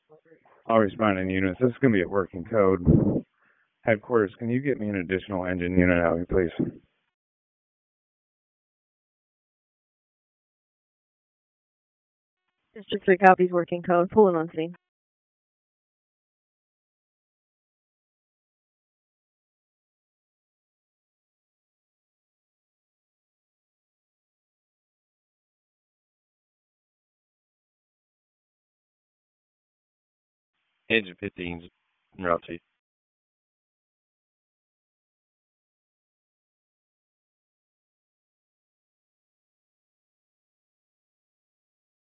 All responding units, this is going to be at working code. Headquarters, can you get me an additional engine unit out here, please? District 3 copies working code. Pulling on scene. Engine 15's route 2.